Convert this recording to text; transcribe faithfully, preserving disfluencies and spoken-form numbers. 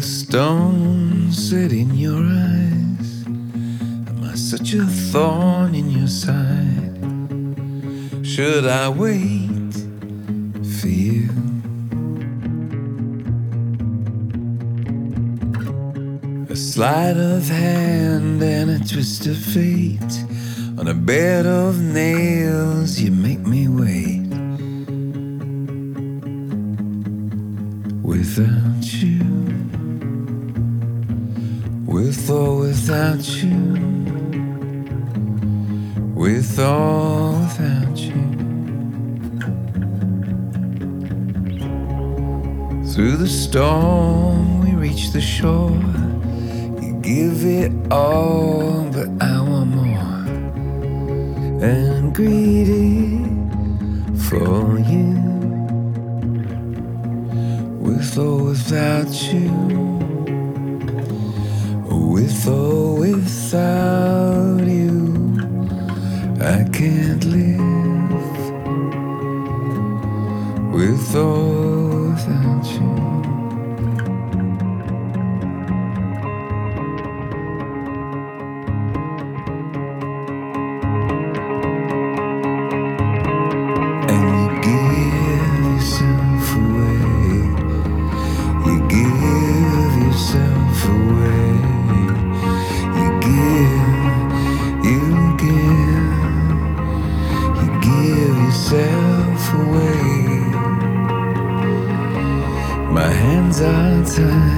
stone set in your eyes? Am I such a thorn in your side? Should I wait for you? A sleight of hand and a twist of fate. On a bed of nails you make me wait. Without you, with or without you, with or without you. Through the storm we reach the shore. You give it all, but I want more. And greedy for you. With or without you, with or without you, I can't live. With or without you. My hands are tied.